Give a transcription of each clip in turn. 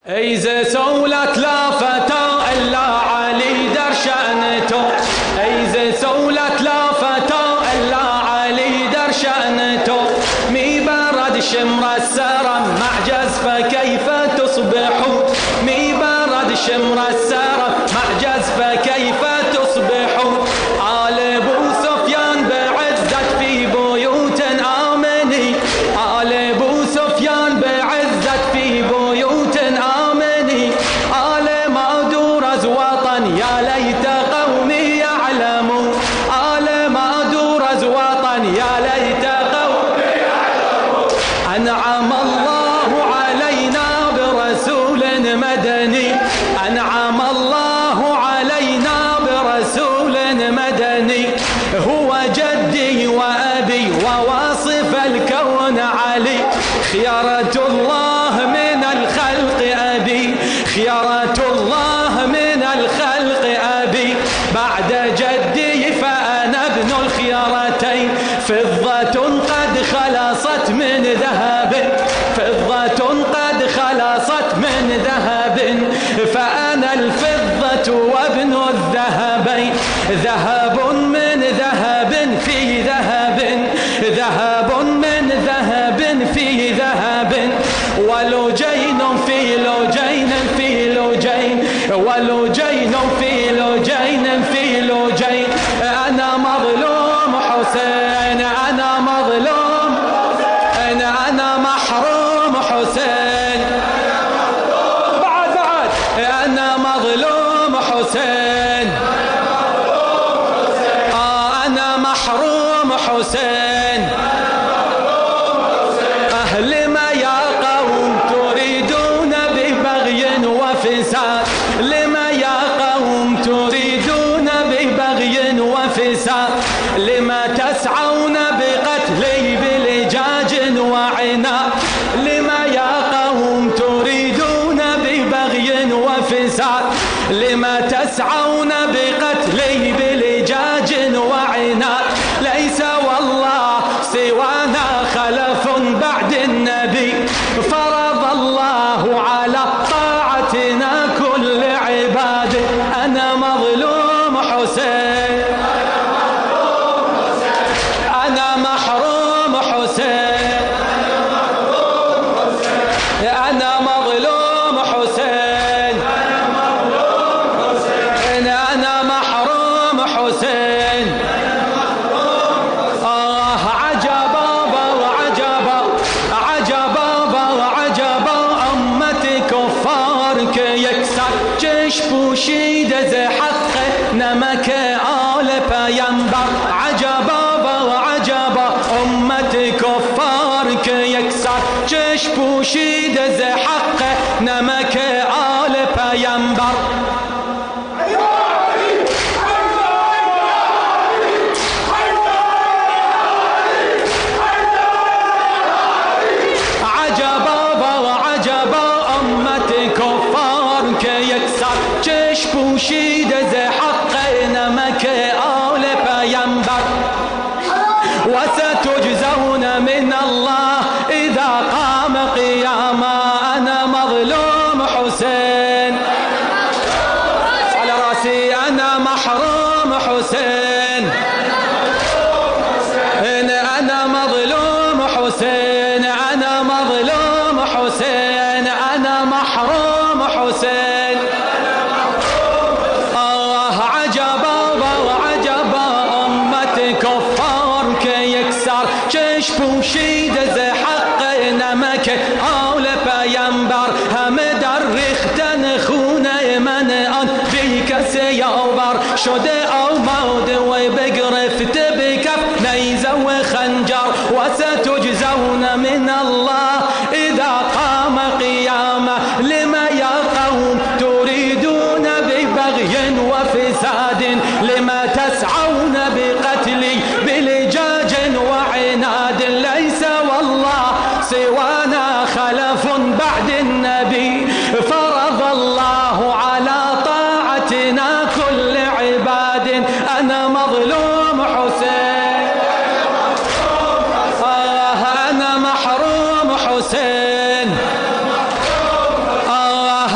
ايزه سولت لا فتى الا علي در شأنته، ايزه سولت لا فتى الا علي در شأنته، مي برد شمر السرم معجز فكيف تصبحوا، مي برد شمر السرم معجز فكيف تصبحوا، آل ابو سفيان بعزت في بيوت آمني، آل ابو سفيان بعزت في بيوت آمني، آل ما دورز وطن يا ليت قومي يعلموا، آل ما دورز وطن يا ليت قومي يعلموا، أنعم الله علينا برسول مدني، أنعم الله علينا برسول مدني، هو جدي وأبي وواصف الكون علي، خيرة الله من الخلق أبي، خيرة الله من الخلق أبي، بعد جدي فأنا ابن الخيرتين، فضة قد خلصت من ذهب، فضة قد خلصت من ذهب، فأنا الفضة وابن الذهبين، ذهب من ذهب في ذهب، ذهب من ذهب في ذهب، ولجين في لجين في لجين، ولجين في لجين في لجين، أنا مظلوم حسين، أنا مظلوم، أنا محروم حسين، بعد بعد أنا مظلوم حسين، أنا محروم حسين، أهل ما يا قوم تريدون ببغي وفساد، لما يا قوم تريدون ببغي وفساد، لما تسعون بقتلي بلجاج وعناد، لما يا قوم تريدون ببغي وفساد، لما تسعون بقتلي بلجاج وعناد، ليس والله سوانا خلف بعد النبي، فرض الله على طاعتنا كل عباده، أنا مظلوم حسين، أنا محروم حسين، أنا مظلوم حسين، أنا محروم حسين، عجبا وعجبا عجبا وعجبا أمة كفار يكسر جيش بوشيد زي حق نمك آل پیمبر، عجبا وعجبا أمة كفار يكسر جيش بوشيد زي حق نمك آل پیمبر، جيش بوشيد زي حق نمك آل پیمبر، وستجزون من الله إذا قام قياما، أنا مظلوم حسين، على راسي أنا محروم حسين، أنا مظلوم حسين، أنا مظلوم حسين، أنا محروم حسين، كفار يكسر جيش بوشيد زي حق نمك آل پیمبر، هم در ریختن خون من آن بیکسی یاور شده آماده و بگرفت بکف نیزه و خنجر، وستجزون من الله اذا قام قیامه، لما یا قوم تريدون ببغي وفساد، لما تسعون بقتلي بلجاج وعناد، ليس والله سوانا خلف بعد النبي، فرض الله على طاعتنا كل عباد، أنا مظلوم حسين، أنا محروم حسين،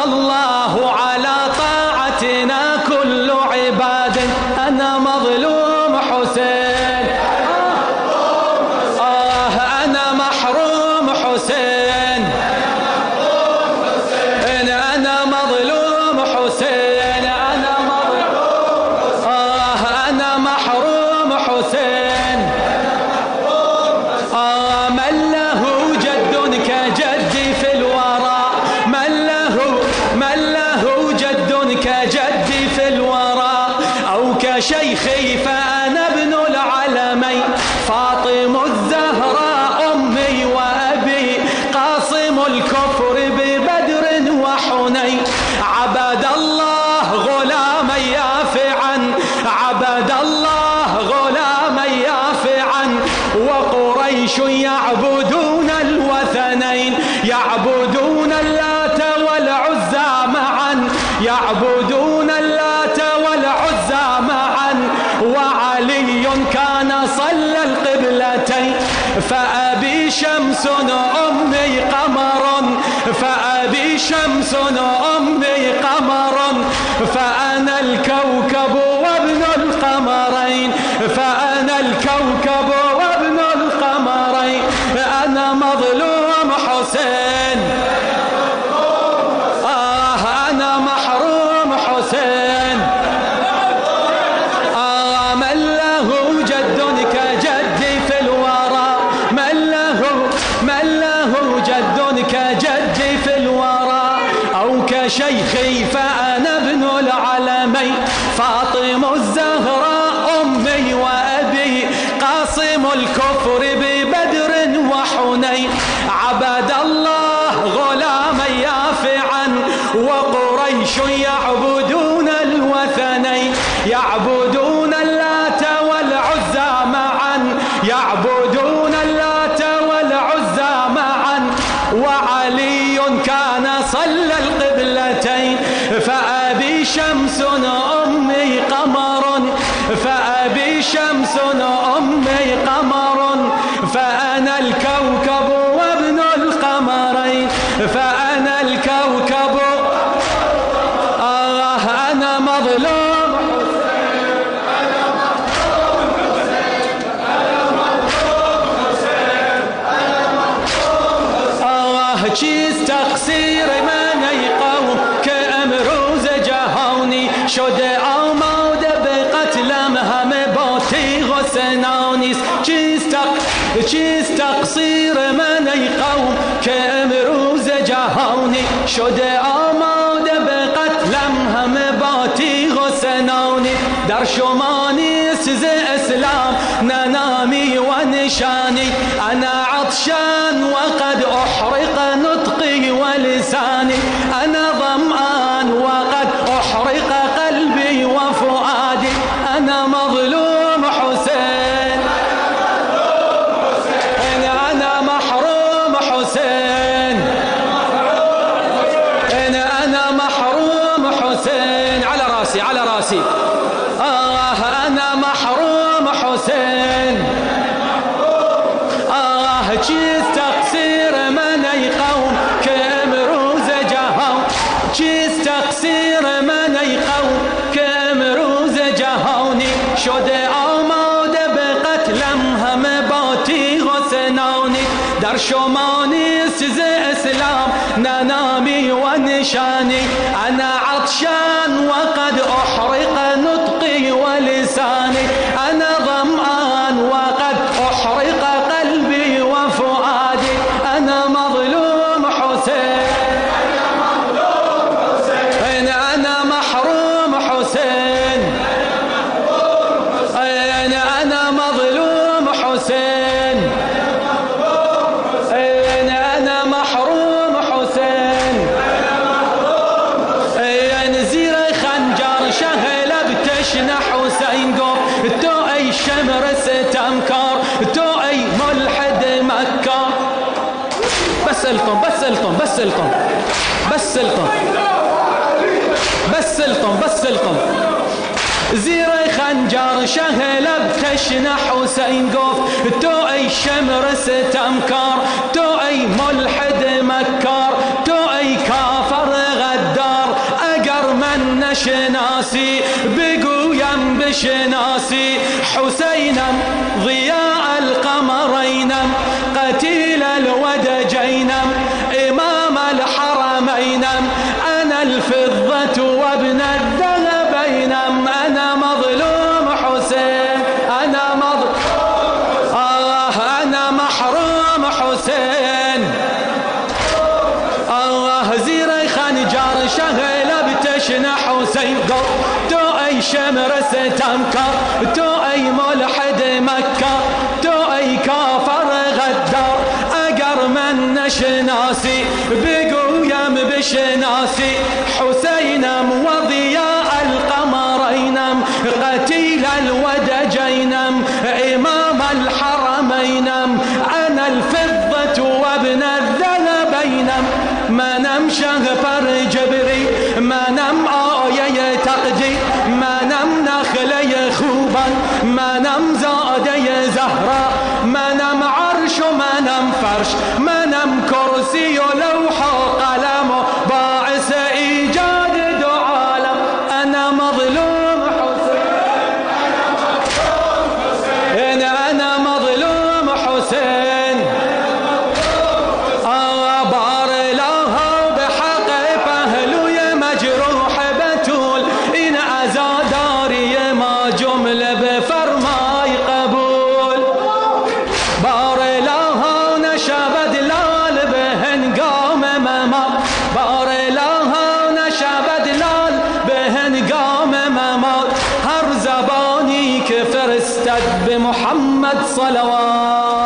الله على طاعتنا كل عباد. أنا مظلوم حسين، أنا محروم حسين، أنا مظلوم حسين، أنا محروم حسين. من له جد كجدي في الورى، من له جد كجدي في الورى، أو كشيخي فأنا ابن العلمين. فاطم الزهراء أمي وأبي، قاسم الكفر ببدر وحنين. عبد الله غلاما يافعا، عبد الله غلاما يافعا. وقريش يعبدون الوثنين، يعبدون اللات والعزى معا، يعبدون اللات والعزى معا. وعلي كان صلى القبلتين. فأبي شمس أمي قمر، فأبي شمس أمي قمر. فأنا الكوكب وابن القمرين، فأنا الكوكب وابن القمرين. أنا مظلوم حسين، أنا محروم حسين. من له جد كجدي في الورى، من له جد كجدي في الورى، أو كشيخي فأنا ابن العلمين. فاطم الزهراء أمي وأبي، قاسم الكفر ببدر وحنين. عبد الله غلاما يافعا، وقريش يعبدون الوثنين، يعبدون اللات والعزى معا، يعبدون اللات والعزى معا. وعلي كان صلى القبلتين. فأبي شمس أمي قمر، فأبي شمس أمي قمر. فأنا الكوكب وابن القمرين، فأنا الكوكب. أنا مظلوم حسين، أنا مظلوم حسين، أنا مظلوم حسين، أنا مظلوم حسين. چیست تقصیر من ای قوم که امروز جهانی شده آماده به قتلم همه با تیغ و سنانیست. چیست تقصیر من ای قوم که امروز جهانی شده آماده به قتلم همه با تیغ و سنانی. در شما نیست ز اسلام نه نامی و نشانی. انا عطشان وقد احرق نطقي ولساني. انا ظمآن وقد احرق قلبي وفؤادي. انا مظلوم حسين، أنا محروم حسين، أنا محروم حسين. على راسي على راسي. أنا محروم حسين. چیز تقصیر من ای قوم که امروز جهان، چیز تقصیر من ای قوم که امروز جهانی شده آماده به قتلم همه با تیغ و سنانی. در شما نیست ز اسلام نه نامی و نشانی. انا عطشان وقد احرق نطقي ولساني. انا ظمآن وقد احرق قلبي وفؤادي. انا مظلوم حسين، انا محروم حسين، انا مظلوم حسين، انا محروم حسين. زیر خنجر شهل بتشنه حسین گفت تو ای شمر ستمکار، تو ای ملحد مکار. بسلطن بسلطن بسلطن بسلطن بسلطن بسلطن. زیر خنجر شهل بتشنه حسین گفت تو ای شمر ستمکار، تو ای ملحد مکار، تو ای کافر غدار. نشناسي بقويم بشناسي حسينم ضياء القمرينم قتيل الودجينم إمام الحرمينم أنا الفضة وابن الذهبينم أنا مظلوم حسين أنا أنا محروم حسين زيري خنجر شهل بتشنع حسين تو أي شمر ستمكر تو أي ملحد مكة تو أي كافر غدار أقر من نشناسي بقويم بشناسي حسينم وضياء القمرينم قتيل الودجينم إمام الحرمينم أنا الفضة وابن الذهبينم ما نم شهفر جبري ما نم آية تقدي ما نم نخلي خوبا ما نم زادي زهرة ما نم عرش ما نم فرش ما نم كرسي لوح قلم باعث إيجاد دعالم أنا مظلوم حسين أنا مظلوم حسين بار لها بحق فهلو يا مجروح بتول إن أزاداري ما جملة بفرماي قبول بار لها نشبد لال بهنقام ممام بار لها نشبد لال بهنقام ممام هر زباني كفر استد بمحمد صلوات